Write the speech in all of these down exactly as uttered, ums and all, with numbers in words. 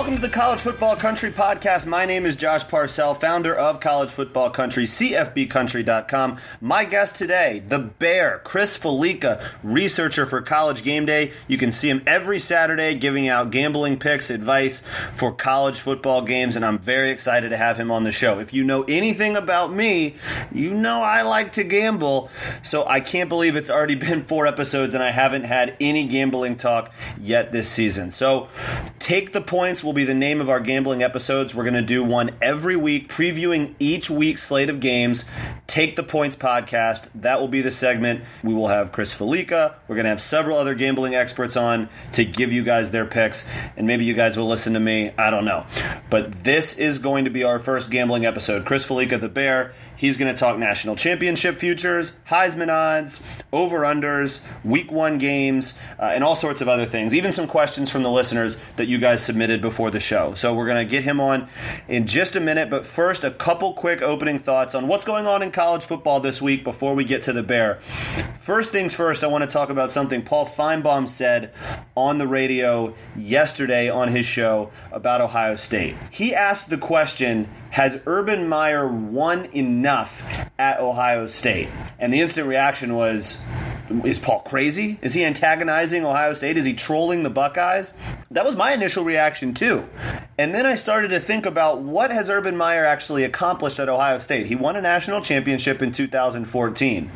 Welcome to the College Football Country podcast. My name is Josh Parcell, founder of College Football Country, C F B country dot com. My guest today, the Bear, Chris Fallica, researcher for College Game Day. You can see him every Saturday giving out gambling picks, advice for college football games, and I'm very excited to have him on the show. If you know anything about me, you know I like to gamble, so I can't believe it's already been four episodes and I haven't had any gambling talk yet this season. So take the points will be the name of our gambling episodes. We're going to do one every week, previewing each week's slate of games. Take the Points podcast. That will be the segment. We will have Chris Fallica. We're going to have several other gambling experts on to give you guys their picks, and maybe you guys will listen to me. I don't know. But this is going to be our first gambling episode. Chris Fallica, the Bear, he's going to talk national championship futures, Heisman odds, over-unders, week one games, uh, and all sorts of other things. Even some questions from the listeners that you guys submitted before the show. So we're going to get him on in just a minute. But first, a couple quick opening thoughts on what's going on in college football this week before we get to the Bear. First things first, I want to talk about something Paul Feinbaum said on the radio yesterday on his show about Ohio State. He asked the question, has Urban Meyer won enough at Ohio State? And the instant reaction was, is Paul crazy? Is he antagonizing Ohio State? Is he trolling the Buckeyes? That was my initial reaction too. And then I started to think about what has Urban Meyer actually accomplished at Ohio State. He won a national championship in two thousand fourteen.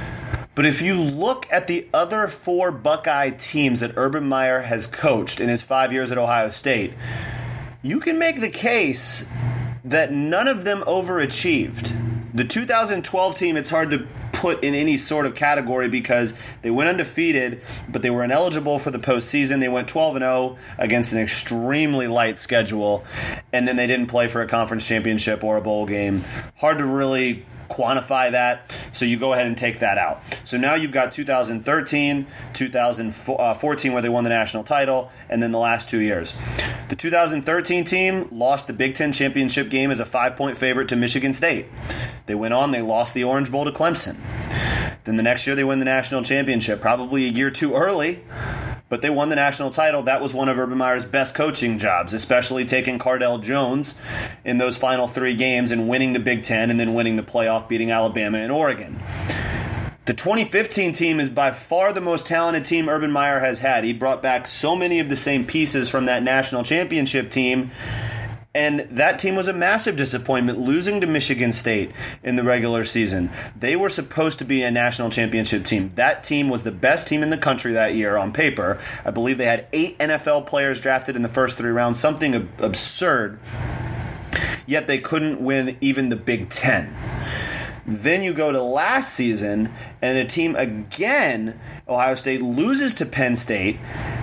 But if you look at the other four Buckeye teams that Urban Meyer has coached in his five years at Ohio State, you can make the case that none of them overachieved. The two thousand twelve team, it's hard to put in any sort of category because they went undefeated, but they were ineligible for the postseason. They went twelve and oh against an extremely light schedule, and then they didn't play for a conference championship or a bowl game. Hard to really quantify that, so you go ahead and take that out. So now you've got two thousand thirteen, two thousand fourteen where they won the national title, and then the last two years. The two thousand thirteen team lost the Big Ten championship game as a five-point favorite to Michigan State. They went on, they lost the Orange Bowl to Clemson. Then the next year they win the national championship, probably a year too early, but they won the national title. That was one of Urban Meyer's best coaching jobs, especially taking Cardell Jones in those final three games and winning the Big Ten and then winning the playoff, beating Alabama and Oregon. The twenty fifteen team is by far the most talented team Urban Meyer has had. He brought back so many of the same pieces from that national championship team, and that team was a massive disappointment, losing to Michigan State in the regular season. They were supposed to be a national championship team. That team was the best team in the country that year on paper. I believe they had eight N F L players drafted in the first three rounds, something ab- absurd. Yet they couldn't win even the Big Ten. Then you go to last season, and a team again, Ohio State, loses to Penn State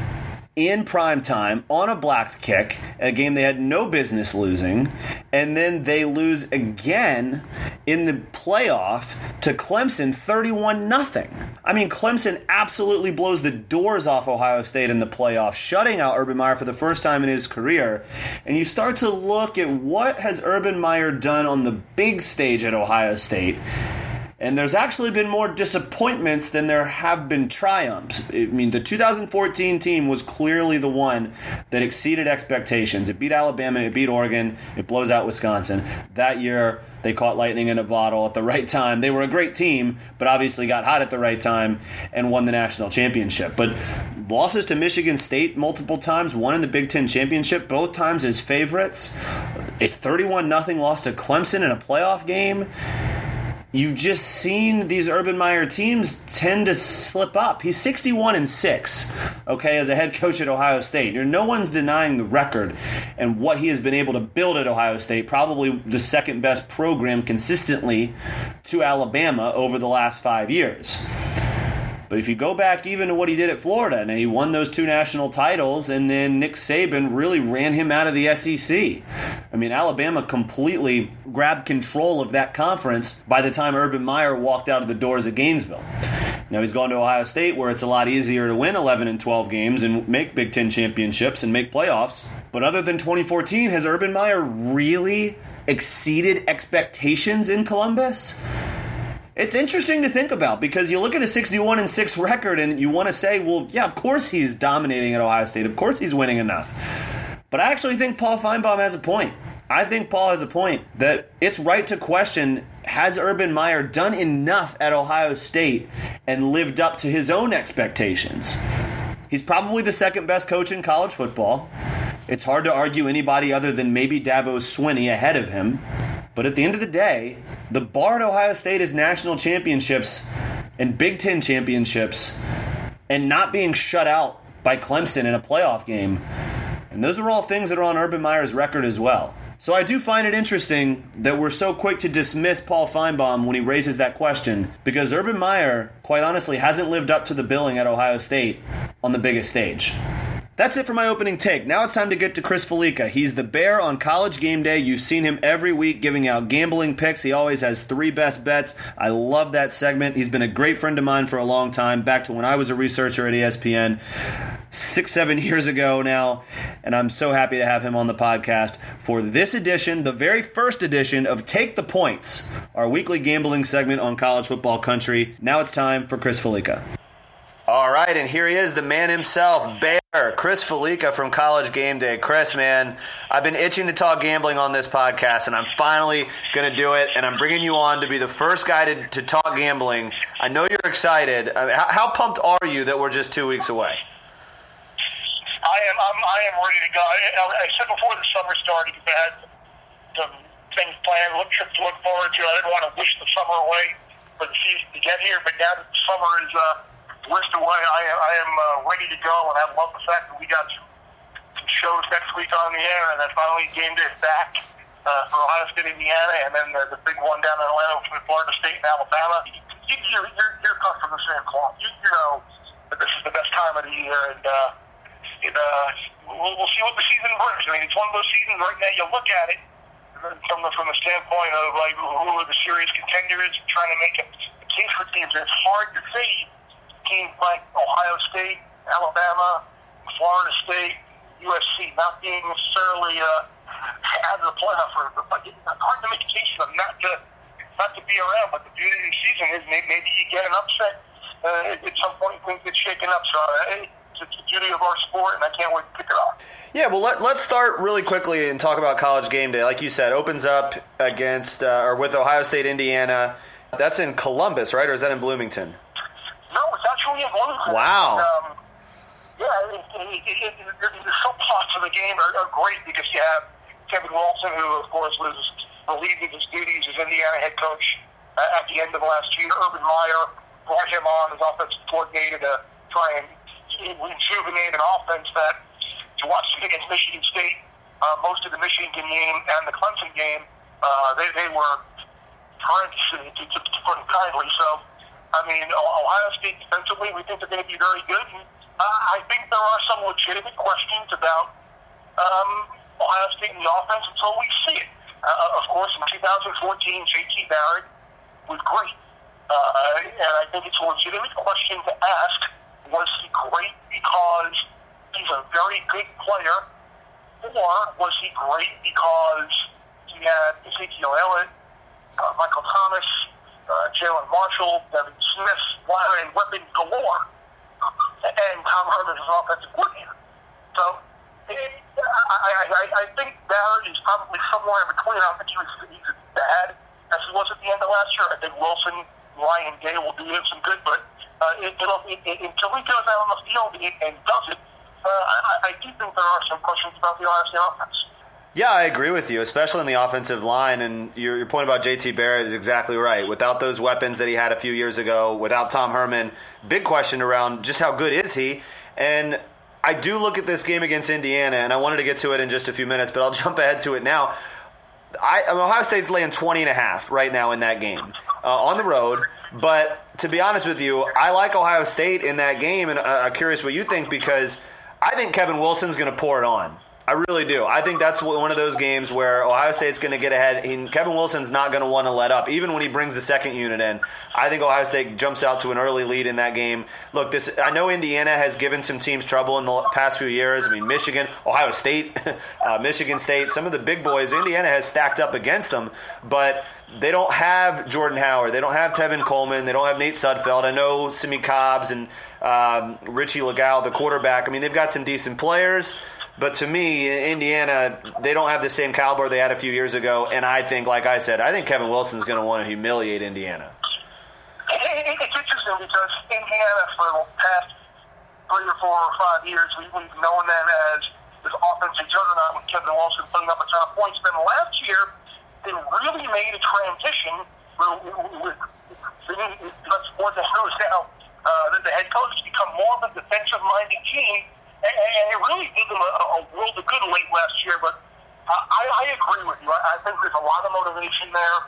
in prime time on a blocked kick, a game they had no business losing, and then they lose again in the playoff to Clemson thirty-one nothing. I mean, Clemson absolutely blows the doors off Ohio State in the playoff, shutting out Urban Meyer for the first time in his career. And you start to look at what has Urban Meyer done on the big stage at Ohio State. And there's actually been more disappointments than there have been triumphs. I mean, the two thousand fourteen team was clearly the one that exceeded expectations. It beat Alabama, it beat Oregon, it blows out Wisconsin. That year, they caught lightning in a bottle at the right time. They were a great team, but obviously got hot at the right time and won the national championship. But losses to Michigan State multiple times, one in the Big Ten championship, both times as favorites. A thirty-one nothing loss to Clemson in a playoff game. You've just seen these Urban Meyer teams tend to slip up. He's sixty-one and six, okay, as a head coach at Ohio State. No one's denying the record and what he has been able to build at Ohio State, probably the second best program consistently to Alabama over the last five years. But if you go back even to what he did at Florida, and he won those two national titles, and then Nick Saban really ran him out of the S E C. I mean, Alabama completely grabbed control of that conference by the time Urban Meyer walked out of the doors at Gainesville. Now he's gone to Ohio State, where it's a lot easier to win eleven and twelve games and make Big Ten championships and make playoffs. But other than twenty fourteen, has Urban Meyer really exceeded expectations in Columbus? It's interesting to think about, because you look at a sixty-one and six record and you want to say, well, yeah, of course he's dominating at Ohio State. Of course he's winning enough. But I actually think Paul Feinbaum has a point. I think Paul has a point that it's right to question, has Urban Meyer done enough at Ohio State and lived up to his own expectations? He's probably the second best coach in college football. It's hard to argue anybody other than maybe Dabo Swinney ahead of him. But at the end of the day, the bar at Ohio State is national championships and Big Ten championships and not being shut out by Clemson in a playoff game. And those are all things that are on Urban Meyer's record as well. So I do find it interesting that we're so quick to dismiss Paul Feinbaum when he raises that question, because Urban Meyer, quite honestly, hasn't lived up to the billing at Ohio State on the biggest stage. That's it for my opening take. Now it's time to get to Chris Fallica. He's the Bear on College Game Day. You've seen him every week giving out gambling picks. He always has three best bets. I love that segment. He's been a great friend of mine for a long time, back to when I was a researcher at E S P N. Six, seven years ago now, and I'm so happy to have him on the podcast for this edition, the very first edition of Take the Points, our weekly gambling segment on College Football Country. Now it's time for Chris Fallica. All right, and here he is, the man himself, Bear, Chris Fallica from College Game Day. Chris, man, I've been itching to talk gambling on this podcast, and I'm finally going to do it, and I'm bringing you on to be the first guy to, to talk gambling. I know you're excited. I mean, how, how pumped are you that we're just two weeks away? I am. I'm, I am ready to go. I, I said before the summer started, I had some things planned, look trips to look forward to. I didn't want to wish the summer away for the season to get here, but now that the summer is uh, wished away, I, I am uh, ready to go. And I love the fact that we got some, some shows next week on the air, and then finally Game Day back uh, for Ohio State, Indiana, and then the, the big one down in Atlanta between Florida State and Alabama. You, you're, you're, you're cut from the same cloth. You, you know that this is the best time of the year, and uh, It, uh, we'll, we'll see what the season brings. I mean, it's one of those seasons right now. You look at it from the from the standpoint of like who are the serious contenders, trying to make a, a case for teams. And it's hard to see teams like Ohio State, Alabama, Florida State, U S C not being necessarily uh, out of the playoff. For, but it's hard to make a case for them not to not to be around. But the beauty of the season is maybe, maybe you get an upset uh, at some point. Things get shaken up. So. Uh, It's the beauty of our sport, and I can't wait to pick it up. Yeah, well, let, let's start really quickly and talk about College Game Day. Like you said, opens up against uh, or with Ohio State, Indiana. That's in Columbus, right, or is that in Bloomington? No, it's actually in Bloomington. Wow. Um, yeah, it, it, it, it, the subplots of the game are, are great because you have Kevin Wilson, who, of course, was relieved of his duties as Indiana head coach uh, at the end of last year. Urban Meyer brought him on as offensive coordinator to try and rejuvenate an offense that, to watch it against Michigan State, uh, most of the Michigan game and the Clemson game, uh, they, they were horrendous, to, to, to put it kindly. So, I mean, Ohio State defensively, we think they're going to be very good. And, uh, I think there are some legitimate questions about um, Ohio State in the offense until we see it. Uh, of course, in two thousand fourteen, J T Barrett was great. Uh, and I think it's a legitimate question to ask, was he great because he's a very good player, or was he great because he had Ezekiel Elliott, uh, Michael Thomas, uh, Jalen Marshall, Devin Smith, and weapons galore, and Tom Herman as offensive coordinator? So it, I, I, I think Barrett is probably somewhere in between. I don't think he was he's as bad as he was at the end of last year. I think Wilson, Ryan Day will do him some good, but Uh, it, it'll, it, it, until he goes out on the field and, and does it, uh, I, I do think there are some questions about the Ohio State offense. Yeah, I agree with you, especially in the offensive line. And your, your point about J T Barrett is exactly right. Without those weapons that he had a few years ago, without Tom Herman, big question around just how good is he. And I do look at this game against Indiana, and I wanted to get to it in just a few minutes, but I'll jump ahead to it now. I, Ohio State's laying twenty and a half right now in that game uh, on the road. But to be honest with you, I like Ohio State in that game, and I'm curious what you think, because I think Kevin Wilson's going to pour it on. I really do. I think that's one of those games where Ohio State's going to get ahead, and Kevin Wilson's not going to want to let up, even when he brings the second unit in. I think Ohio State jumps out to an early lead in that game. Look, this I know Indiana has given some teams trouble in the past few years. I mean, Michigan, Ohio State, uh, Michigan State, some of the big boys, Indiana has stacked up against them, but they don't have Jordan Howard. They don't have Tevin Coleman. They don't have Nate Sudfeld. I know Simi Cobbs and um, Richie Legal, the quarterback. I mean, they've got some decent players. But to me, Indiana, they don't have the same caliber they had a few years ago. And I think, like I said, I think Kevin Wilson's going to want to humiliate Indiana. It's interesting because Indiana, for the past three or four or five years, we've known them as this offensive juggernaut with Kevin Wilson putting up a ton of points. Then last year, they really made a transition with that's more than who's now uh, the head coach to become more of a defensive-minded team, and, and it really did them a, a world of good late last year. But I, I agree with you. I, I think there's a lot of motivation there,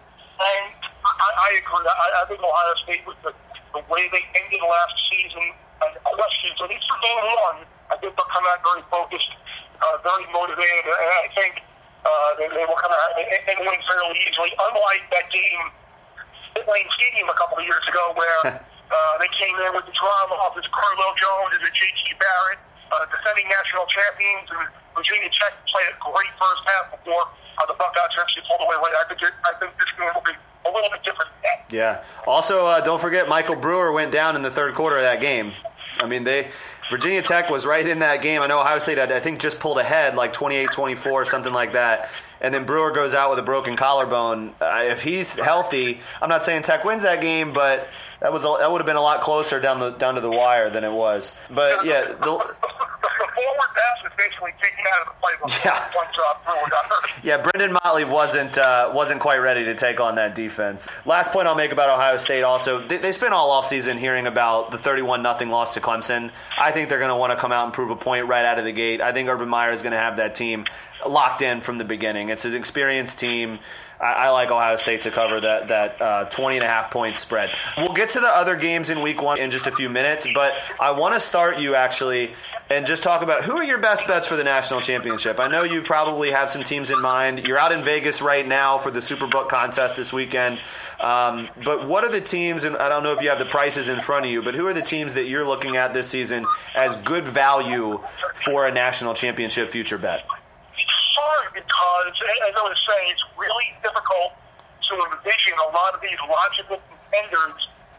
and I, I agree. I, I think Ohio State, with the, the way they ended last season, and questions, at least for game one, I think they'll come out very focused, uh, very motivated, and I think uh, they, they will come out and, and win fairly easily, unlike that game at Lane Stadium a couple of years ago where uh, they came in with the drama of this Carlo Jones and the J T Barrett, uh, defending national champions, and Virginia Tech played a great first half before uh, the Buckeyes actually pulled away late. I think, I think this game will be a little bit different than that. Yeah. Also, uh, don't forget, Michael Brewer went down in the third quarter of that game. I mean, they Virginia Tech was right in that game. I know Ohio State, I think, just pulled ahead like twenty-eight twenty-four, something like that. And then Brewer goes out with a broken collarbone. Uh, if he's healthy, I'm not saying Tech wins that game, but that was a, that would have been a lot closer down the down to the wire than it was. But yeah, the, the forward pass was basically taken out of the playbook. Yeah, once uh, Brewer got hurt. Yeah, Brendan Motley wasn't uh, wasn't quite ready to take on that defense. Last point I'll make about Ohio State. Also, they, they spent all offseason hearing about the thirty-one nothing loss to Clemson. I think they're going to want to come out and prove a point right out of the gate. I think Urban Meyer is going to have that team locked in from the beginning. It's an experienced team. I, I like Ohio State to cover that that uh, twenty and a half point spread. We'll get to the other games in week one in just a few minutes, but I want to start you actually and just talk about who are your best bets for the national championship. I know you probably have some teams in mind. You're out in Vegas right now for the Superbook contest this weekend. Um, but what are the teams, and I don't know if you have the prices in front of you, but who are the teams that you're looking at this season as good value for a national championship future bet? Hard because, as I was saying, it's really difficult to envision a lot of these logical contenders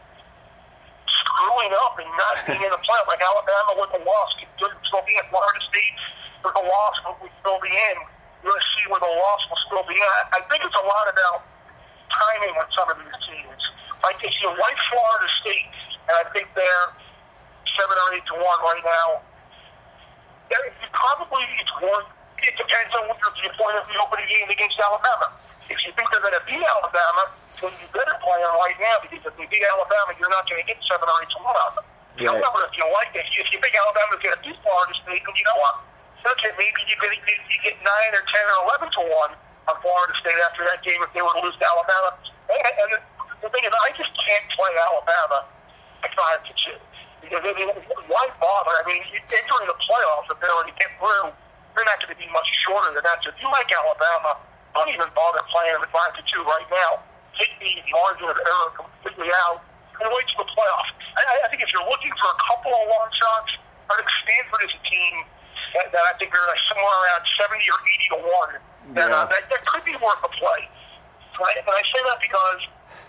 screwing up and not being in the playoff. Like Alabama with the loss could still be in. Florida State with the loss would still be in. U S C with a loss will still be in. I think it's a lot about timing with some of these teams. Like if you like Florida State, and I think they're seven or eight to one right now, you probably it's worth. It depends on what your viewpoint of the opening game against Alabama. If you think they're going to beat Alabama, then you better play them right now because if they beat Alabama, you're not going to get seven or eight to one on them. Right. However, if you like it, if you think Alabama's going to beat Florida State, then you know what? Okay, maybe you get, you get nine or ten or eleven to one on Florida State after that game if they were to lose to Alabama. And, and the thing is, I just can't play Alabama at five to two because I mean, why bother? I mean, entering the playoffs if they already get through. They're not going to be much shorter than that. So if you like Alabama, don't even bother playing at five to two right now. Take the margin of error completely out and wait till the playoffs. I, I think if you're looking for a couple of long shots, I think Stanford is a team that, that I think are somewhere around seventy or eighty to one. That, yeah. uh, that that could be worth a play. Right? And I say that because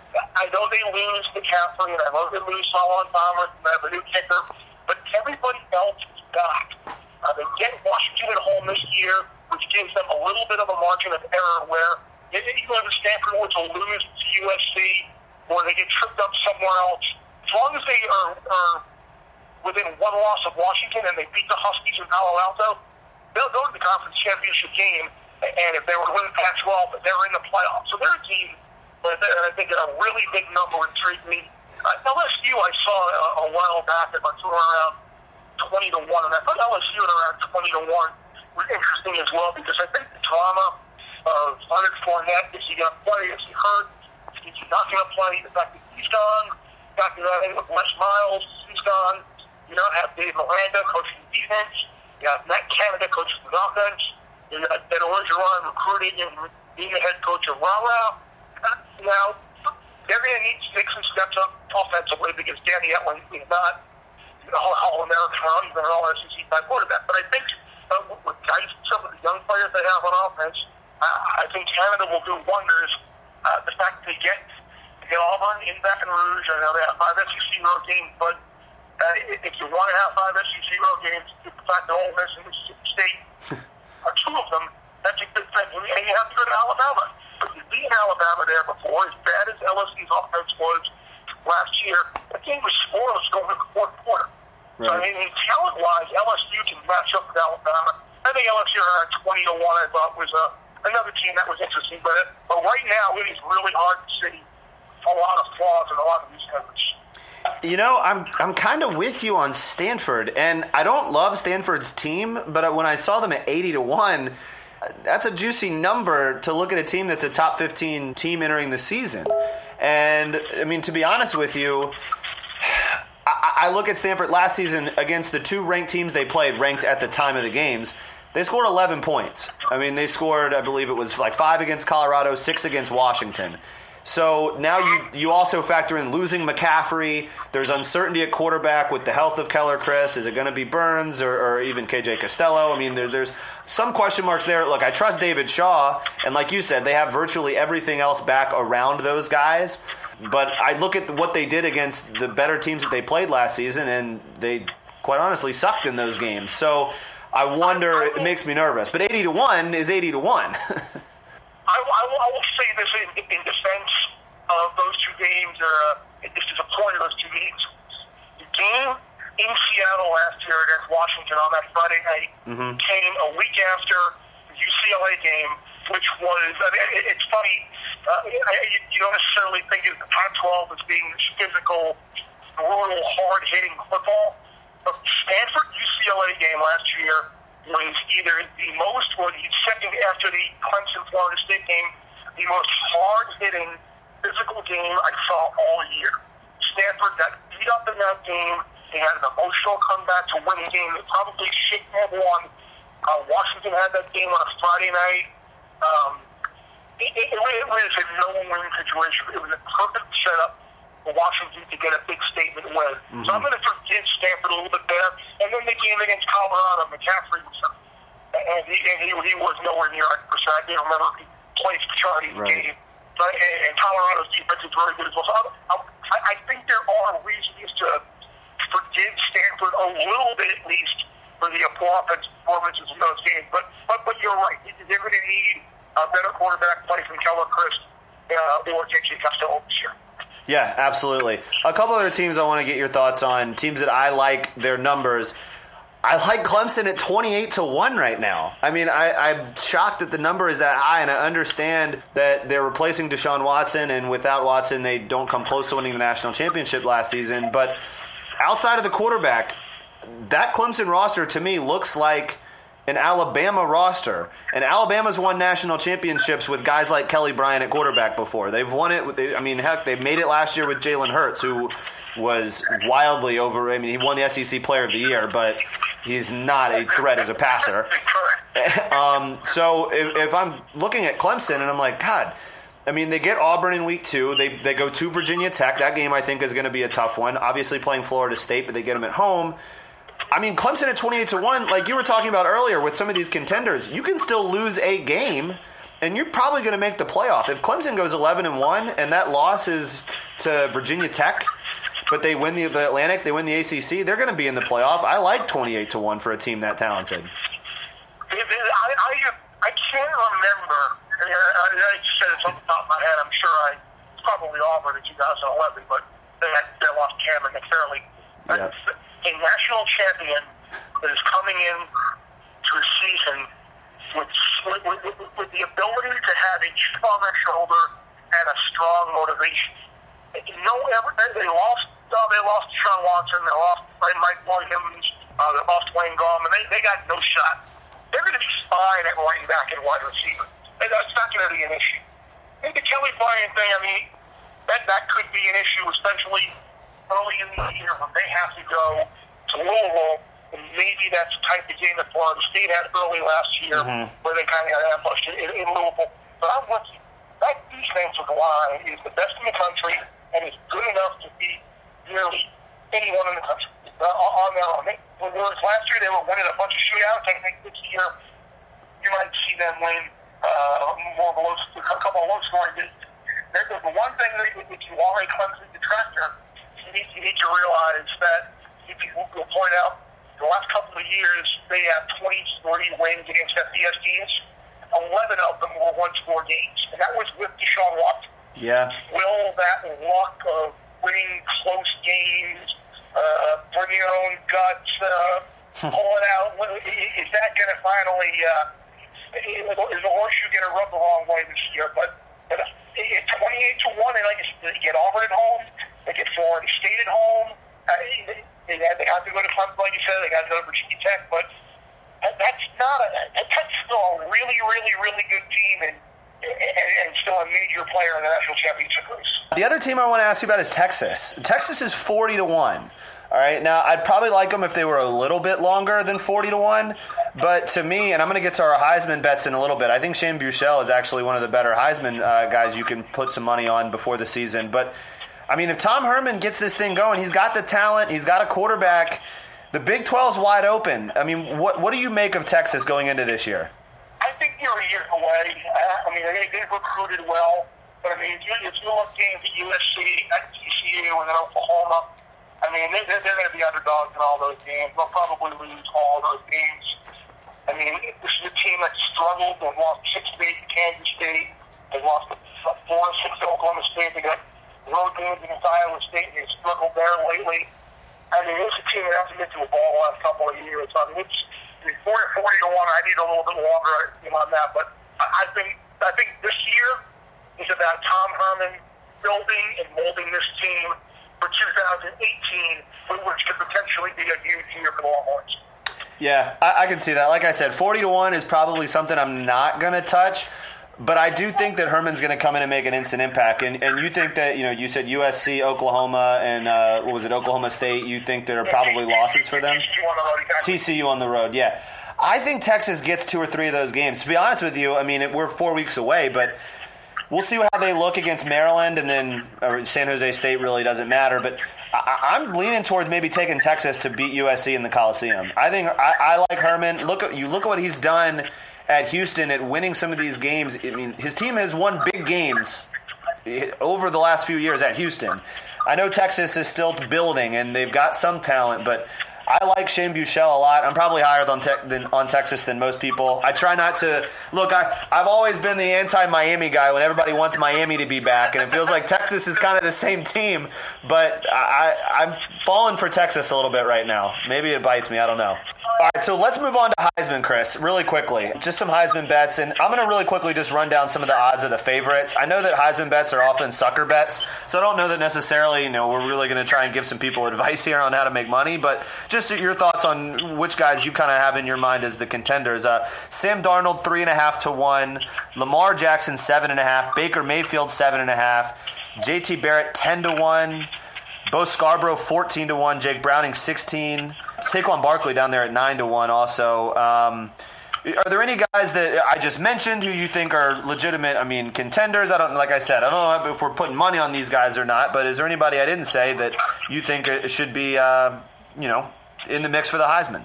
I know they lose to Caffrey, and I know they lose Solomon Thomas, and they have a new kicker, but everybody else is back. Uh, they get Washington at home this year, which gives them a little bit of a margin of error where even if Stanford were to lose to U S C or they get tripped up somewhere else, as long as they are, are within one loss of Washington and they beat the Huskies in Palo Alto, they'll go to the conference championship game, and if they were to win Pac twelve, they're in the playoffs. So they're a team that I think a really big number intrigued me. Uh, L S U I saw a, a while back at about around twenty to one, and I thought L S U at around twenty to one was interesting as well because I think the drama of Leonard Fournette, is he going to play, is he hurt, is he not going to play, the fact that he's gone, the fact that I think Les Miles, he's gone, you know, have Dave Miranda coaching the defense, you have Matt Canada coaching the offense, you got Ben Orgeron recruiting and being the head coach of Rah-Rah. Now, they're going to need to take some steps up offensively because Danny Etling is not All-American or even an All-S E C type quarterback. But I think uh, with guys, some of the young players they have on offense, uh, I think Canada will do wonders. Uh, the fact that they get, they get Auburn in Baton Rouge, I know they have five S E C road games, but uh, if you want to have five S E C road games, the fact that Ole Miss and Mississippi State are two of them. That's a good thing. And you have to go to Alabama. But you've beaten Alabama there before. As bad as L S U's offense was last year, the game was scoreless going into the fourth quarter. Right. So, I mean, talent-wise, L S U can match up with Alabama. I think L S U around twenty to one, I thought, was uh, another team that was interesting. But, but right now, it is really hard to see a lot of flaws in a lot of these coverage. You know, I'm I'm kind of with you on Stanford, and I don't love Stanford's team, but when I saw them at eighty to one, that's a juicy number to look at a team that's a top fifteen team entering the season. And, I mean, to be honest with you, I, I look at Stanford last season against the two ranked teams they played, ranked at the time of the games. They scored eleven points. I mean, they scored, I believe it was like five against Colorado, six against Washington. So now you you also factor in losing McCaffrey. There's uncertainty at quarterback with the health of Keller Chris. Is it going to be Burns or, or even K J Costello? I mean, there, there's some question marks there. Look, I trust David Shaw, and like you said, they have virtually everything else back around those guys. But I look at what they did against the better teams that they played last season, and they, quite honestly, sucked in those games. So I wonder, it makes me nervous. But eighty to one is eighty to one. I, I, I will say this in, in defense of those two games, or uh, this is a point of those two games. The game in Seattle last year against Washington on that Friday night mm-hmm. came a week after the U C L A game, which was, I mean, it, it's funny, uh, you, you don't necessarily think of the Pac twelve as being this physical, brutal, hard-hitting football, but the Stanford U C L A game last year was either the most, or the second after the Clemson-Florida State game, the most hard-hitting physical game I saw all year. Stanford got beat up in that game. They had an emotional comeback to win a game that probably shouldn't have won. Uh, Washington had that game on a Friday night. Um, it, it, it was a no-win situation. It was a perfect setup for Washington to get a big statement win. Mm-hmm. So I'm going to forgive Stanford a little bit there. And then the game against Colorado, McCaffrey was, and he, and he, he was nowhere near one hundred percent. I can't remember if he played the majority of the right. game. But, and, and Colorado's defense is very good as well. So I, I, I think there are reasons to forgive Stanford a little bit at least for the poor offensive performances in those games. But but, but you're right. They're going to need a better quarterback play from Keller Chris uh, or K J Costello this year. Yeah, absolutely. A couple other teams I want to get your thoughts on, teams that I like their numbers. I like Clemson at twenty-eight to one right now. I mean, I, I'm shocked that the number is that high, and I understand that they're replacing Deshaun Watson, and without Watson, they don't come close to winning the national championship last season. But outside of the quarterback, that Clemson roster to me looks like an Alabama roster. And Alabama's won national championships with guys like Kelly Bryant at quarterback before. They've won it with, I mean, heck, they made it last year with Jalen Hurts, who was wildly over. I mean, he won the S E C Player of the Year, but he's not a threat as a passer. um, so if, if I'm looking at Clemson and I'm like, God, I mean, they get Auburn in week two. They they go to Virginia Tech. That game, I think, is going to be a tough one. Obviously playing Florida State, but they get them at home. I mean, Clemson at twenty-eight to one, like you were talking about earlier with some of these contenders, you can still lose a game, and you're probably going to make the playoff. If Clemson goes eleven and one, and that loss is to Virginia Tech, but they win the, the Atlantic, they win the A C C, they're going to be in the playoff. I like twenty-eight to one for a team that talented. I, I, I can't remember. I, mean, I, I said it's off the top of my head. I'm sure I probably Auburn in two thousand eleven, but they, had, they lost Cameron McFarley. Yeah. A national champion that is coming in to a season with, with, with, with the ability to have a chip on their shoulder and a strong motivation. No, ever they lost. Uh, they lost Deshaun Watson. They lost Mike Williams. Uh, they lost Wayne Gallman. They they got no shot. They're going to be fine at running back and wide receiver. And that's not going to be an issue. I think the Kelly Bryant thing. I mean, that that could be an issue, especially early in the year when they have to go to Louisville, and maybe that's the type of game that Florida State had early last year, mm-hmm. where they kind of got ambushed in, in, in Louisville. But I'm with you. That defensive line is the best in the country and is good enough to beat nearly anyone in the country uh, on their own. They, whereas last year they were winning a bunch of shootouts, I think this year you might see them win uh, more of a, low, a couple of low-scoring games. The one thing that if you are a Clemson detractor, you need, you need to realize that if you will point out the last couple of years, they have twenty-three wins against F B S teams. eleven of them were one-score games, and that was with Deshaun Watson. Yeah. Will that luck of winning close games, uh, bring your own guts, uh, pull it out, is that going to finally, uh, is the horseshoe going to rub the wrong way this year? But, but it's twenty-eight to one, and like they get Auburn at home, they get Florida State at home. Uh, they, they, they have to go to Clemson, like you said, they got to go to Virginia Tech, but that's not a, that's still a really, really, really good team, and And, and still a major player in the national championship race. The other team I want to ask you about is Texas. Texas is forty to one. All right, now I'd probably like them if they were a little bit longer than forty to one. But to me, and I'm going to get to our Heisman bets in a little bit, I think Shane Buechele is actually one of the better Heisman uh, guys you can put some money on before the season. But, I mean, if Tom Herman gets this thing going, he's got the talent, he's got a quarterback. The Big twelve's wide open. I mean, what what do you make of Texas going into this year? I think you're a year away. I mean, they, they've recruited well. But, I mean, if you, if you look games at U S C, at T C U, and then Oklahoma, I mean, they're, they're going to be underdogs in all those games. They'll probably lose all those games. I mean, this is a team that struggled. They've lost six to eight to Kansas State. They've lost four or six to Oklahoma State. They got road games against Iowa State, and they've struggled there lately. I mean, it's a team that hasn't been to a ball the last couple of years. I mean, it's forty to one. I need a little bit longer on that, but I think I think this year is about Tom Herman building and molding this team for two thousand eighteen, which could potentially be a huge year for the Longhorns. Yeah, I, I can see that. Like I said, forty to one is probably something I'm not going to touch. But I do think that Herman's going to come in and make an instant impact. And and you think that, you know, you said U S C, Oklahoma, and uh, what was it, Oklahoma State, you think there are probably losses for them? T C U on the road, yeah. I think Texas gets two or three of those games. To be honest with you, I mean, it, we're four weeks away, but we'll see how they look against Maryland, and then uh, San Jose State really doesn't matter. But I, I'm leaning towards maybe taking Texas to beat U S C in the Coliseum. I think I, I like Herman. Look at you look at what he's done at Houston at winning some of these games. I mean, his team has won big games over the last few years at Houston. I know Texas is still building, and they've got some talent, but I like Shane Buechele a lot. I'm probably higher on, te- than, on Texas than most people. I try not to – look, I, I've always been the anti-Miami guy when everybody wants Miami to be back, and it feels like Texas is kind of the same team, but I, I'm falling for Texas a little bit right now. Maybe it bites me. I don't know. All right, so let's move on to Heisman, Chris, really quickly. Just some Heisman bets, and I'm going to really quickly just run down some of the odds of the favorites. I know that Heisman bets are often sucker bets, so I don't know that necessarily, you know, we're really going to try and give some people advice here on how to make money, but just your thoughts on which guys you kind of have in your mind as the contenders. Uh, Sam Darnold, three and a half to one. Lamar Jackson, seven and a half. Baker Mayfield, seven and a half. J T Barrett, ten to one. Bo Scarborough, fourteen to one. Jake Browning, sixteen. Saquon Barkley down there at nine to one also. Um, are there any guys that I just mentioned who you think are legitimate, I mean, contenders? I don't, like I said, I don't know if we're putting money on these guys or not, but is there anybody I didn't say that you think it should be, uh, you know, in the mix for the Heisman?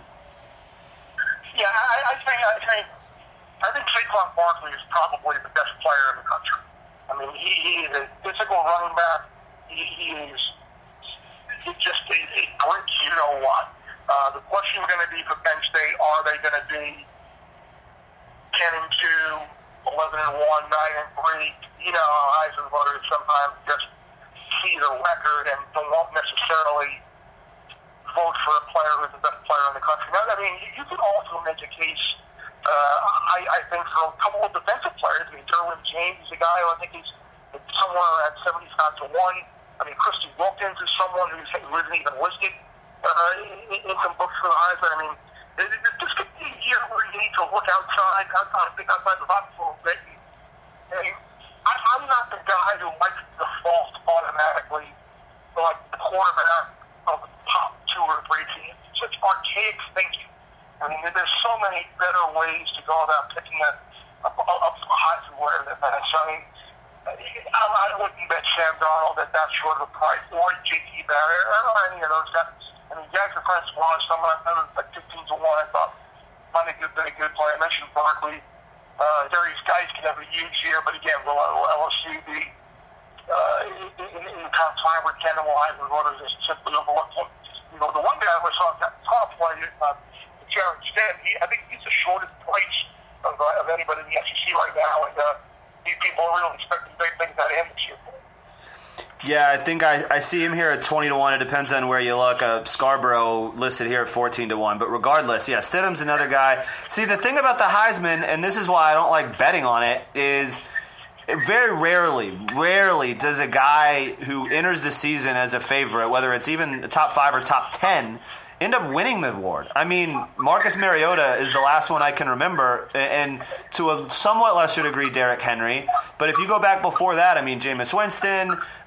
Yeah, I, I think I think I think Saquon Barkley is probably the best player in the country. I mean, he, he is a physical running back. He, he is he's just a, a great you know what. Uh, the question is going to be for Penn State: are they going to be ten and two, eleven and one, nine and three? You know, Heisman voters sometimes just see the record and don't necessarily vote for a player who's the best player in the country. Now, I mean, you could also make a case, uh, I, I think, for a couple of defensive players. I mean, Derwin James is a guy who I think is somewhere at seventy-five to one. I mean, Christy Wilkins is someone who's, who isn't even listed uh, in, in some books for the Heisman. I mean, this could be a year where you need to look outside, outside, think outside the box a little bit. I mean, I, I'm not the guy who likes to default automatically to, like, the quarterback of the top two or three teams. It's such archaic thinking. I mean, there's so many better ways to go about picking a, a, a, a Heisman winner than that. So, I mean, I, I wouldn't bet Sam Darnold at that short of a price, or J T Barrett, or any of those guys. I mean, Jackson Prince was someone I thought was like fifteen to one. I thought might have been a good player. I mentioned Barkley. Uh, Darius Geis could have a huge year, but again, will L S U be uh, in, in, in the top five or ten of Heisman voters is simply overlooked him. You know, the one guy I saw that top play, uh, Jared Stead, he, I think he's the shortest price of, uh, of anybody in the S E C right now, and uh, these people are really expecting big things out of him this year. Yeah, I think I, I see him here at twenty to one. It depends on where you look. Uh, Scarborough listed here at fourteen to one. But regardless, yeah, Stidham's another guy. See, the thing about the Heisman, and this is why I don't like betting on it, is very rarely, rarely does a guy who enters the season as a favorite, whether it's even top five or top ten, end up winning the award. I mean, Marcus Mariota is the last one I can remember, and to a somewhat lesser degree, Derrick Henry. But if you go back before that, I mean, Jameis Winston,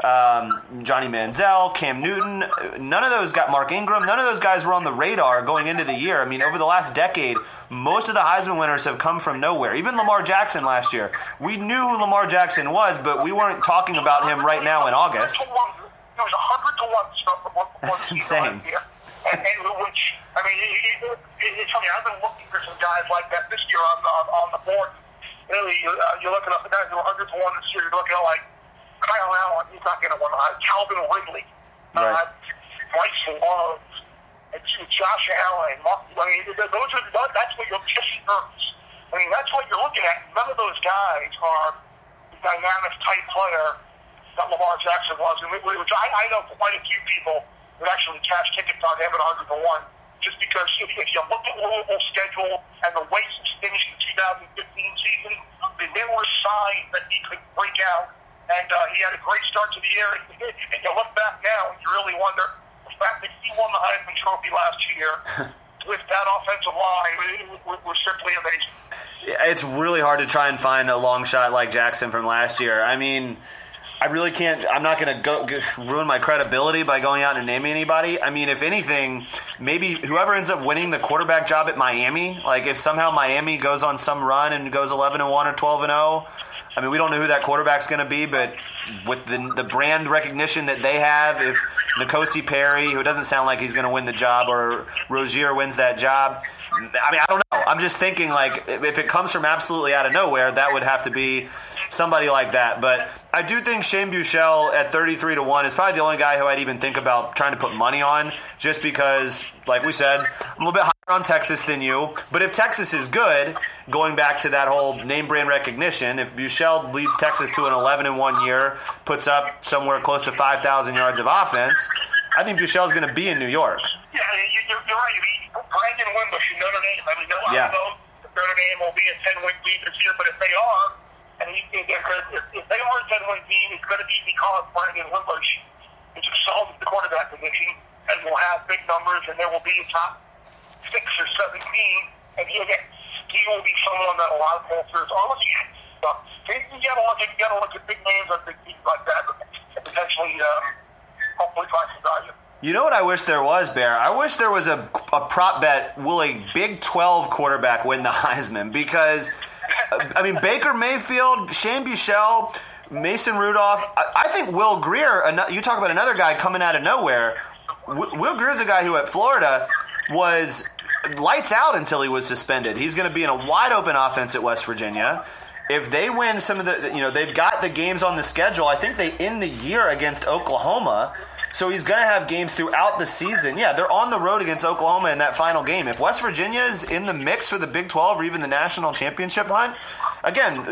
um, Johnny Manziel, Cam Newton, none of those got Mark Ingram. None of those guys were on the radar going into the year. I mean, over the last decade, most of the Heisman winners have come from nowhere. Even Lamar Jackson last year. We knew who Lamar Jackson was, but we weren't talking about him right now in August. It was one hundred to one stuff. That's insane. And, and which, I mean, it, it, it, it's funny. I've been looking for some guys like that this year on on, on the board. Really, you, uh, you're looking up the guys who are hundred to one this year. You're looking at like Kyle Allen. He's not going to win. Uh, Calvin Ridley, right. uh, Bryce Love, and Josh Allen. Mark, I mean, those are that's what you're just nervous. I mean, that's what you're looking at. None of those guys are the dynamic type player that Lamar Jackson was, and which I, I know quite a few people would actually cash tickets on him at one hundred to one, just because if, if you look at Louisville's schedule and the way he finished the two thousand fifteen season, there were signs that he could break out, and uh, he had a great start to the year. And, and you look back now, and you really wonder, the fact that he won the Heisman Trophy last year with that offensive line was, was simply amazing. It's really hard to try and find a long shot like Jackson from last year. I mean, I really can't – I'm not going to go ruin my credibility by going out and naming anybody. I mean, if anything, maybe whoever ends up winning the quarterback job at Miami, like if somehow Miami goes on some run and goes eleven and one or twelve and oh, I mean, we don't know who that quarterback's going to be, but with the the brand recognition that they have, if N'Kosi Perry, who doesn't sound like he's going to win the job, or Rozier wins that job – I mean, I don't know. I'm just thinking, like, if it comes from absolutely out of nowhere, that would have to be somebody like that. But I do think Shane Buechele at thirty-three to one is probably the only guy who I'd even think about trying to put money on, just because, like we said, I'm a little bit higher on Texas than you. But if Texas is good, going back to that whole name brand recognition, if Buechele leads Texas to an eleven and one year, puts up somewhere close to five thousand yards of offense, I think Buechele's going to be in New York. Yeah, you're, you're right. Brandon Wimbush in Notre Dame. I mean, no, yeah. I don't know if Notre Dame will be a ten-win team this year, but if they are, and he, if, if they are a ten-win team, it's going to be because Brandon Wimbush is excelled at the quarterback position and will have big numbers, and there will be a top six or seven team, and he'll get, he will be someone that a lot of pollsters are looking at. So you got to look at you got to look at big names on big teams like that, and potentially, um, hopefully, find some value. You know what I wish there was, Bear? I wish there was a, a prop bet, will a Big twelve quarterback win the Heisman? Because, I mean, Baker Mayfield, Shane Buechele, Mason Rudolph, I, I think Will Grier, you talk about another guy coming out of nowhere. Will Grier's a guy who at Florida was lights out until he was suspended. He's going to be in a wide open offense at West Virginia. If they win some of the, you know, they've got the games on the schedule. I think they end the year against Oklahoma. So he's going to have games throughout the season. Yeah, they're on the road against Oklahoma in that final game. If West Virginia is in the mix for the Big twelve or even the national championship hunt, again,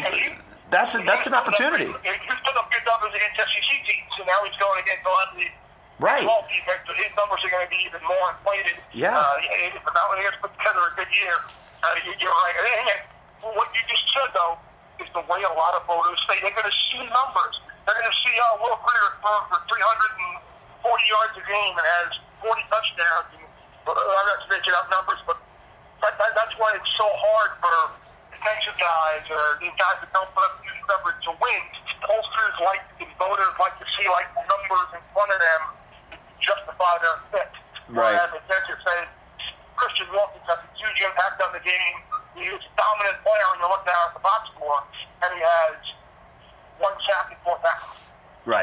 that's a, that's an opportunity. He's put up good numbers against S E C teams, so now he's going against a lot of the right. twelve defense, but his numbers are going to be even more inflated. Yeah. Uh, if not when he has put together a good year, uh, you're right. And what you just said, though, is the way a lot of voters say they're going to see numbers. They're going to see uh, Will Grier throw for three hundred forty yards a game and has forty touchdowns. And, uh, I'm not making up numbers, but that, that, that's why it's so hard for defensive guys or these guys that don't put up huge numbers to win. Pollsters like and voters like to see like numbers in front of them to justify their pick. Right. Whereas defensive says Christian Wilkins has a huge impact on the game. He's a dominant player when you look down at the box score, and he has one sack and four tackles. Right.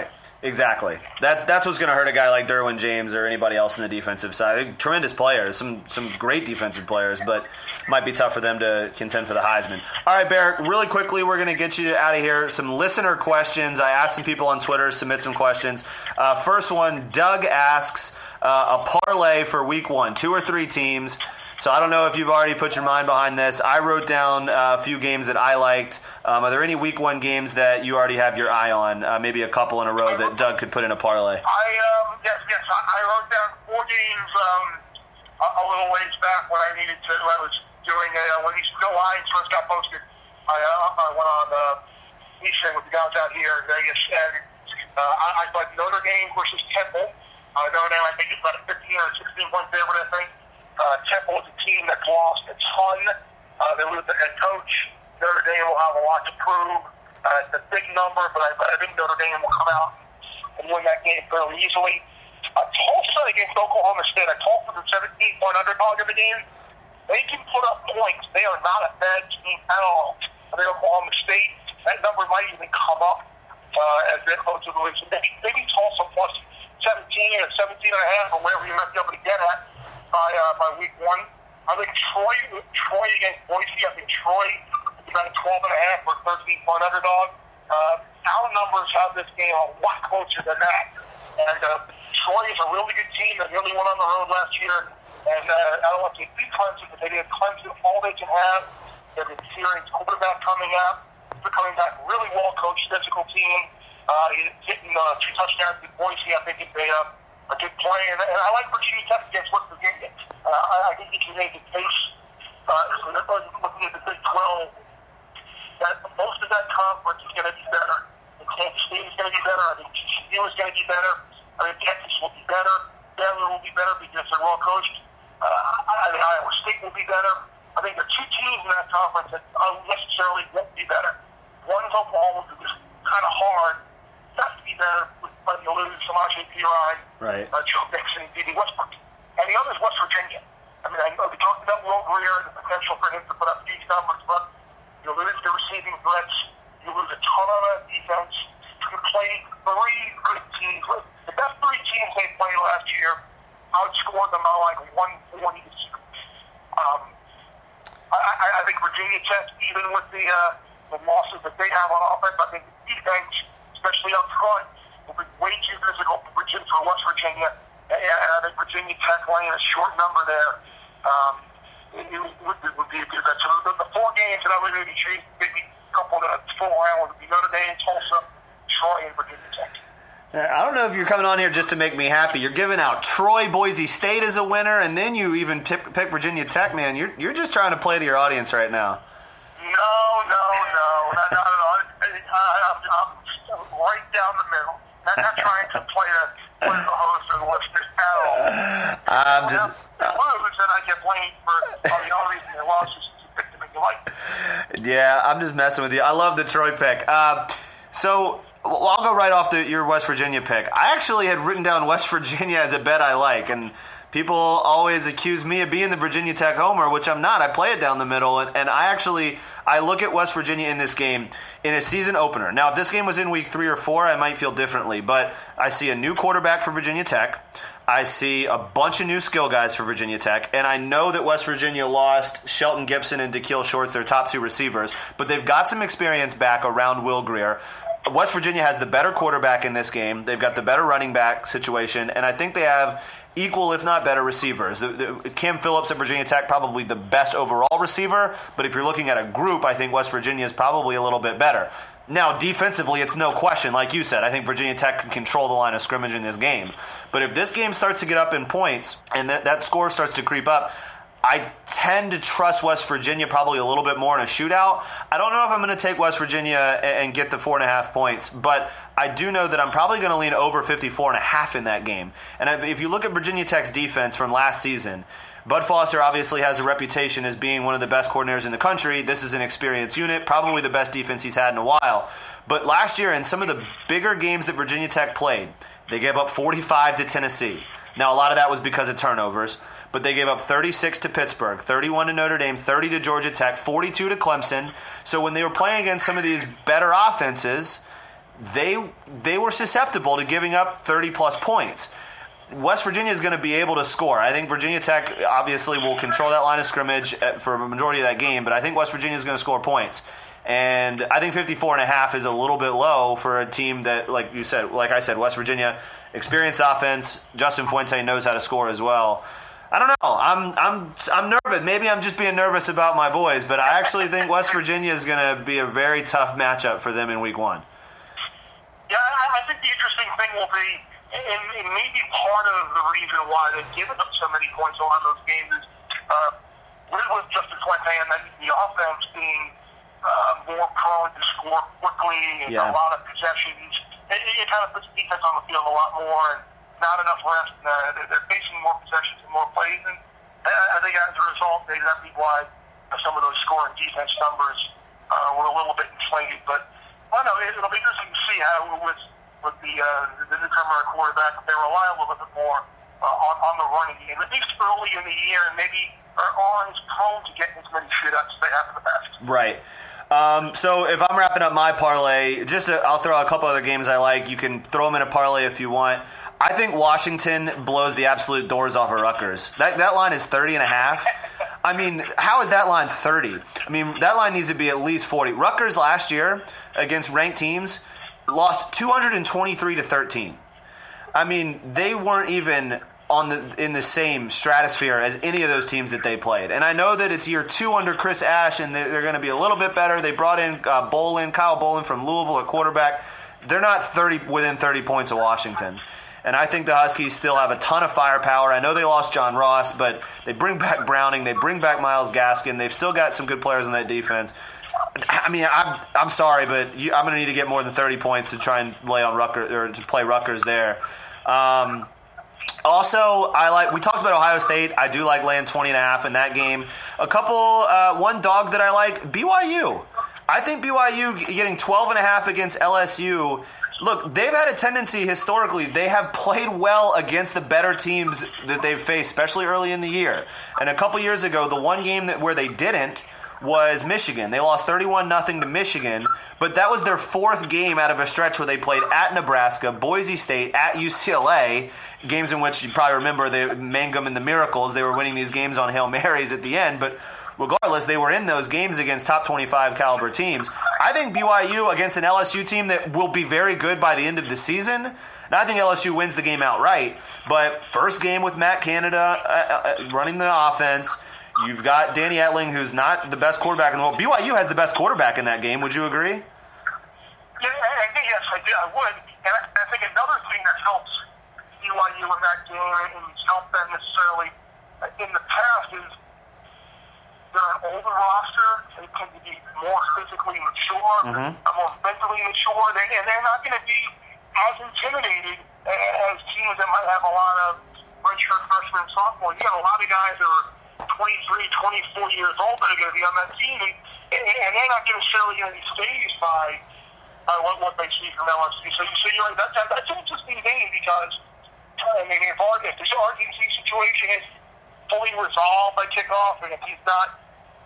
Exactly. That that's what's going to hurt a guy like Derwin James or anybody else in the defensive side. Tremendous players, some some great defensive players, but might be tough for them to contend for the Heisman. All right, Bear, really quickly, we're going to get you out of here. Some listener questions. I asked some people on Twitter to submit some questions. Uh, first one, Doug asks uh, a parlay for week one, two or three teams. So I don't know if you've already put your mind behind this. I wrote down uh, a few games that I liked. Um, are there any week one games that you already have your eye on? Uh, maybe a couple in a row that Doug could put in a parlay. I um, yes, yes. I, I wrote down four games um, a, a little ways back when I needed to. When I was doing uh, when these no lines first got posted. I, uh, I went on uh, Eastern with the guys out here in Vegas, and uh, I, I thought Notre Dame versus Temple. Uh, Notre Dame, I think it's about a fifteen or sixteen point favorite. I think. Uh, Temple is a team that's lost a ton. Uh, they lose the head coach. Notre Dame will have a lot to prove. Uh, it's a big number, but I, but I think Notre Dame will come out and win that game fairly easily. Uh, Tulsa against Oklahoma State. I called for the seventeen point underdog in the game. They can put up points. They are not a bad team at all. I think Oklahoma State, that number might even come up uh, as they're close to the league. So maybe, maybe Tulsa plus seventeen or seventeen and a half or wherever you might be able to get at. By, uh, by week one. I think Troy Troy against Boise, I think Troy is about a twelve and a half or thirteen point underdog. Uh, our numbers have this game a lot closer than that. And uh, Troy is a really good team that really went on the road last year. And uh, I don't want to beat Clemson, but they did Clemson all they can have. They have an experienced quarterback coming out. They're coming back really well coached, physical team. Uh, hitting uh, two touchdowns with Boise, I think it's a uh, a good play, and, and I like Virginia Tech against West Virginia. Uh, I, I think you can make a case, uh, looking at the Big twelve, that most of that conference is going to be better. And Kansas State is going to be better. I think T C U is going to be better. I think Texas will be better. Baylor will be better because they're well coached. Uh, I think Iowa State will be better. I think there are two teams in that conference that unnecessarily won't be better. One's Oklahoma, who's kind of hard. Has to be better, but you lose Samaje Perine, right. uh, Joe Mixon, D D Westbrook. And the other is West Virginia. I mean, I know we talked about Will Greer and the potential for him to put up huge numbers, but you lose the receiving threats. You lose a ton on that defense. You played three good teams. The best three teams they played last year outscored them by like one forty to six. Um, I, I, I think Virginia Tech, even with the, uh, the losses that they have on offense, I think the defense, especially up front, will be way too physical for West Virginia. And I think Virginia Tech laying a short number there um, it, it would, it would be a good bet. So the, the four games that I would maybe choose, maybe a couple that full round would be Notre Dame, Tulsa, Troy, and Virginia Tech. I don't know if you're coming on here just to make me happy. You're giving out Troy, Boise State as a winner, and then you even pick, pick Virginia Tech, man. You're you're just trying to play to your audience right now. No, no, no, not, not at all. I, I, I'm, I'm right down the middle. Not, not trying to play the, play the host or the listeners at all. I'm just... If they lose, then I get blamed for all the only reason they lost is to pick to make you like. Yeah, I'm just messing with you. I love the Troy pick. Uh, so... Well, I'll go right off the, your West Virginia pick. I actually had written down West Virginia as a bet I like, and people always accuse me of being the Virginia Tech homer, which I'm not. I play it down the middle, and, and I actually I look at West Virginia in this game in a season opener. Now, if this game was in week three or four, I might feel differently, but I see a new quarterback for Virginia Tech. I see a bunch of new skill guys for Virginia Tech, and I know that West Virginia lost Shelton Gibson and Da'Keel Shorts, their top two receivers, but they've got some experience back around Will Greer. West Virginia has the better quarterback in this game. They've got the better running back situation, and I think they have equal, if not better, receivers. The, the, Cam Phillips at Virginia Tech, probably the best overall receiver, but if you're looking at a group, I think West Virginia is probably a little bit better. Now, defensively, it's no question. Like you said, I think Virginia Tech can control the line of scrimmage in this game. But if this game starts to get up in points and that, that score starts to creep up, I tend to trust West Virginia probably a little bit more in a shootout. I don't know if I'm going to take West Virginia and get the four and a half points, but I do know that I'm probably going to lean over fifty-four and a half in that game. And if you look at Virginia Tech's defense from last season, Bud Foster obviously has a reputation as being one of the best coordinators in the country. This is an experienced unit, probably the best defense he's had in a while. But last year, in some of the bigger games that Virginia Tech played, they gave up forty-five to Tennessee. Now, a lot of that was because of turnovers, but they gave up thirty-six to Pittsburgh, thirty-one to Notre Dame, thirty to Georgia Tech, forty-two to Clemson. So when they were playing against some of these better offenses, they they were susceptible to giving up thirty-plus points. West Virginia is going to be able to score. I think Virginia Tech obviously will control that line of scrimmage for a majority of that game, but I think West Virginia is going to score points. And I think fifty-four and a half is a little bit low for a team that, like you said, like I said, West Virginia, experienced offense. Justin Fuente knows how to score as well. I don't know. I'm I'm I'm nervous. Maybe I'm just being nervous about my boys, but I actually think West Virginia is going to be a very tough matchup for them in week one. Yeah, I, I think the interesting thing will be, and, and maybe part of the reason why they've given up so many points a lot of those games is uh, with, with Justin Fuente and then the offense being uh, more prone to score quickly and yeah. a lot of possessions. It, it kind of puts defense on the field a lot more and not enough rest. Uh, they're facing more possessions and more plays. And I think as a result, maybe that'd be why some of those scoring defense numbers uh, were a little bit inflated. But I don't know, it'll be interesting to see how with with the uh, the newcomer quarterback, if they rely a little bit more uh, on, on the running game, at least early in the year, and maybe are, aren't as prone to getting as many shootouts as they have in the past. Right. Um, so if I'm wrapping up my parlay, just to, I'll throw out a couple other games I like. You can throw them in a parlay if you want. I think Washington blows the absolute doors off of Rutgers. That that line is thirty and a half. I mean, how is that line thirty? I mean, that line needs to be at least forty. Rutgers last year against ranked teams lost two hundred twenty-three to thirteen. I mean, they weren't even on the in the same stratosphere as any of those teams that they played. And I know that it's year two under Chris Ash, and they're, they're going to be a little bit better. They brought in uh, Bolin, Kyle Bolin from Louisville at quarterback. They're not thirty within thirty points of Washington. And I think the Huskies still have a ton of firepower. I know they lost John Ross, but they bring back Browning. They bring back Myles Gaskin. They've still got some good players on that defense. I mean, I'm I'm sorry, but you, I'm going to need to get more than thirty points to try and lay on Rutgers or to play Rutgers there. Um, also, I like we talked about Ohio State. I do like laying twenty and a half in that game. A couple, uh, one dog that I like, B Y U. I think B Y U getting twelve and a half against L S U. Look, they've had a tendency historically. They have played well against the better teams that they've faced, especially early in the year. And a couple years ago, the one game that where they didn't was Michigan. They lost thirty-one nothing to Michigan, but that was their fourth game out of a stretch where they played at Nebraska, Boise State, at U C L A, games in which you probably remember the Mangum and the Miracles. They were winning these games on Hail Marys at the end, but regardless, they were in those games against top twenty-five caliber teams. I think B Y U against an L S U team that will be very good by the end of the season. And I think L S U wins the game outright. But first game with Matt Canada uh, uh, running the offense. You've got Danny Etling, who's not the best quarterback in the world. B Y U has the best quarterback in that game. Would you agree? Yeah, I think yes, I, do, I would. And I, I think another thing that helps B Y U in that game and has helped them necessarily in the past is they're an older roster. They tend to be more physically mature, mm-hmm. more mentally mature, they, and they're not going to be as intimidated as teams that might have a lot of redshirt freshmen and sophomores. You got a lot of guys that are twenty-three, twenty-four years old that are going to be on that team, and, and they're not necessarily going to be fazed by uh, what, what they see from L S U. So, so you're right, that's, that's an interesting game because I mean, if, if this R G C situation is fully resolved by kickoff, and if he's not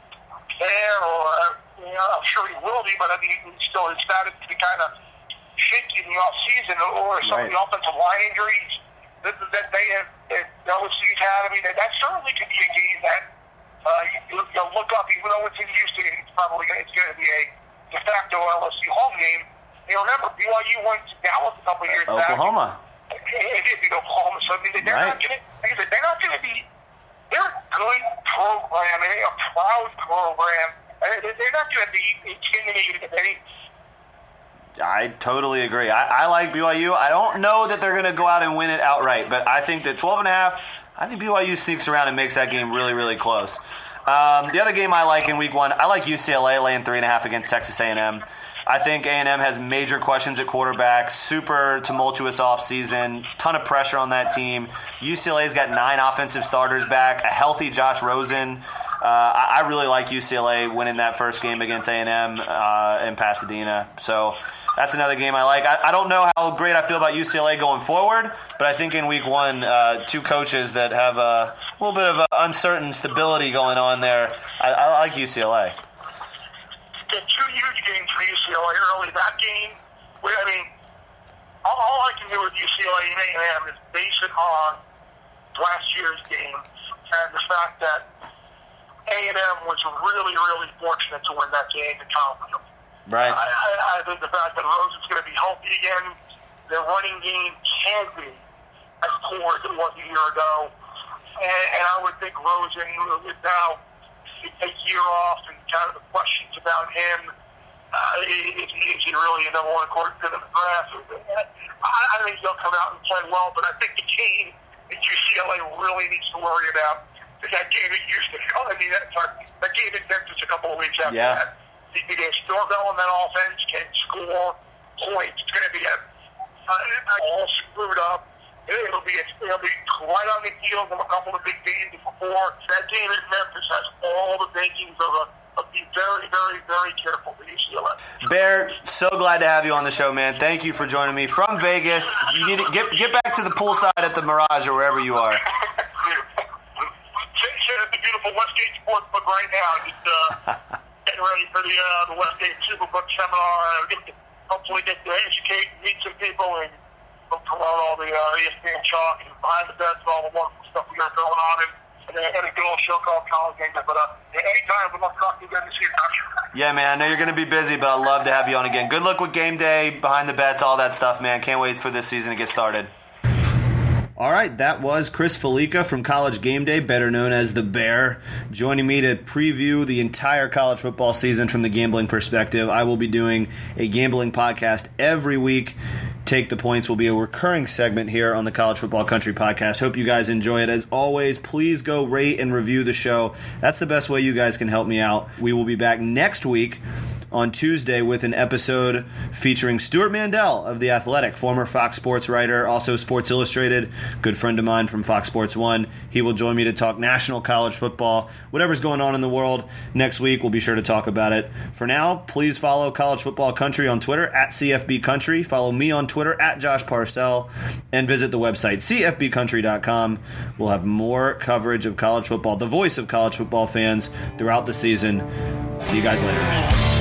there, or you know, I'm sure he will be, but I mean, he still his status to be kind of shaky in the off season, or some right. of the offensive line injuries that, that they have, that L S U's had. I mean, that, that certainly could be a game that uh, you, you'll look up, even though it's in Houston. It's probably it's going to be a de facto L S U home game. And remember, B Y U went to Dallas a couple of years back. Oklahoma. It did beat Oklahoma, so I mean, they're right. not going to. Like I said, they're not going to be. They're a good program, and they're a proud program. They're not going to be intimidated if any. I totally agree. I, I like B Y U. I don't know that they're going to go out and win it outright, but I think that twelve and a half, I think B Y U sneaks around and makes that game really, really close. Um, the other game I like in week one, I like U C L A laying three and a half against Texas A and M. I think A and M has major questions at quarterback, super tumultuous offseason, ton of pressure on that team. U C L A's got nine offensive starters back, a healthy Josh Rosen. Uh, I, I really like U C L A winning that first game against A and M uh, in Pasadena. So that's another game I like. I, I don't know how great I feel about U C L A going forward, but I think in week one, uh, two coaches that have a little bit of uncertain stability going on there, I, I like U C L A. The two huge games for U C L A early. That game I mean, all, all I can do with U C L A and A and M is base it on last year's game and the fact that A and M was really, really fortunate to win that game in Colorado. Right. I, I, I think the fact that Rosen's going to be healthy again, their running game can be as poor as it was a year ago. And, and I would think Rosen would now take a year off and kind of the questions about him. Uh, is, is he really a number one quarterback in the draft? I, I think he'll come out and play well, but I think the team that U C L A really needs to worry about is that game at Houston. I mean, that, that game at Memphis a couple of weeks after yeah. that. Because Norvell and that offense can score points. It's going to be a, uh, all screwed up. It'll be, a, it'll be right on the heels of a couple of big games before. That game at Memphis has all the makings of a of being very, very, very careful for U C L A. Bear, so glad to have you on the show, man. Thank you for joining me from Vegas. You need to get get back to the poolside at the Mirage or wherever you are. Sit at the beautiful Westgate Sportsbook right now. Just uh, getting ready for the uh, the Westgate Superbook seminar. Uh, get to, hopefully get to educate, meet some people, and promote all the uh, E S P N chalk and behind the bets and all the wonderful stuff we got going on. And, and, and a good old show called College Game Day. But uh, anytime we'd love to talk to you guys to see you. Yeah, man. I know you're going to be busy, but I'd love to have you on again. Good luck with game day, behind the bets, all that stuff, man. Can't wait for this season to get started. All right, that was Chris Fallica from College Game Day, better known as The Bear, joining me to preview the entire college football season from the gambling perspective. I will be doing a gambling podcast every week. Take the Points will be a recurring segment here on the College Football Country podcast. Hope you guys enjoy it. As always, please go rate and review the show. That's the best way you guys can help me out. We will be back next week on Tuesday with an episode featuring Stuart Mandel of The Athletic, former Fox Sports writer, also Sports Illustrated, good friend of mine from Fox Sports one. He will join me to talk national college football. Whatever's going on in the world next week, we'll be sure to talk about it. For now, please follow College Football Country on Twitter, at C F B Country. Follow me on Twitter, at Josh Parcell. And visit the website, C F B country dot com. We'll have more coverage of college football, the voice of college football fans, throughout the season. See you guys later.